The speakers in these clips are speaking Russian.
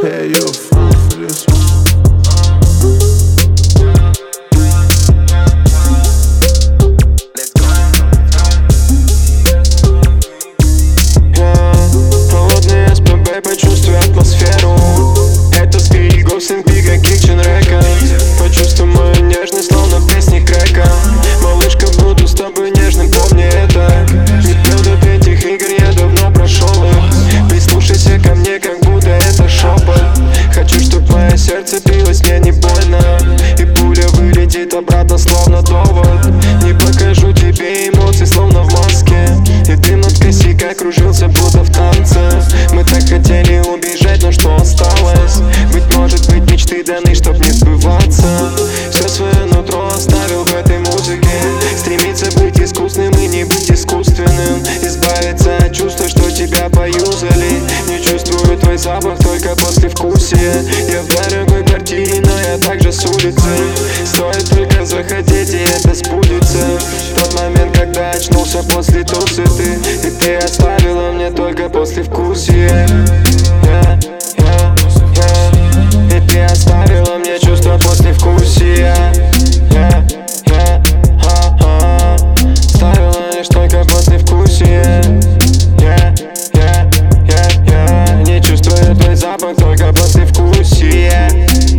Hey, you fall for this one. Почувствуй атмосферу. Это Спирит, Гослинг, Бига, Kitchen Records. Почувствуй мою нежность, словно в песне Крека. Малышка, буду с тобой нежным, помни это. Не пьют этих игр, я давно прошел их. Прислушайся ко мне, как будто это шепот. Хочу, чтоб мое сердце билось, мне не больно. И пуля вылетит обратно, словно довод. Не покажу тебе эмоций, словно в маске. И дым от косяка кружился, будто в танце. Мы так хотели убежать, но что осталось? Быть может быть, мечты даны, чтоб не сбываться. Все свое нутро оставил в этой музыке. Стремиться быть искусным и не быть искусственным. Избавиться от чувства, что тебя поюзали. Не чувствую твой запах, только послевкусие. Я в дорогой квартире, но я также с улицы. Стоит только захотеть, и это сбудется. Тот момент, когда очнулся после тусы ты. И ты оставила мне только послевкусие. И ты оставила мне чувство послевкусия. Оставила лишь только послевкусие. Не чувствую твой запах, только послевкусие.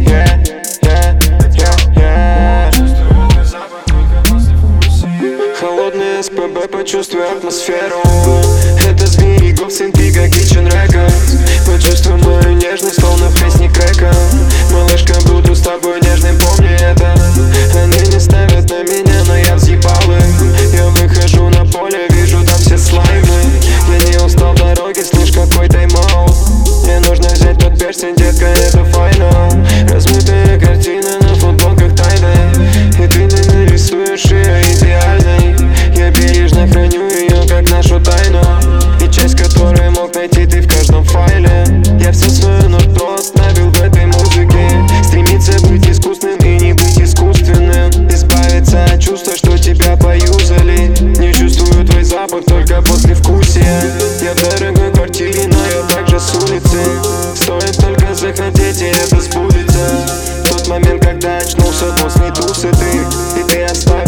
Холодный СПБ, почувствуй атмосферу. Это Спирит, Гослинг, Бига, Kitchen Records. Почувствуй мою нежность, словно в песне Крека. Малышка, буду с тобой нежным, помни это. Они не ставят на меня, но я взъебал их. Я выхожу на поле, вижу там все слаймы. Я не устал дороги, слышь, какой тайм-аут. Мне нужно взять тот перстень, детка, это файнал. Размытые картины на футболках тайны. И ты не нарисуешь ее идеальной. Я бережно храню ее, как нашу тайну. И часть, которую мог найти ты в каждом файле. Я все свое нутро оставил в этой музыке. Стремиться быть искусным и не быть искусственным. Избавиться от чувства, что тебя поюзали. Не чувствую твой запах, только послевкусие. Я в дорогой квартире, но я также с улицы. Стоит только захотеть, и это сбудется. Тот момент, когда очнулся после тусы ты. И ты оставил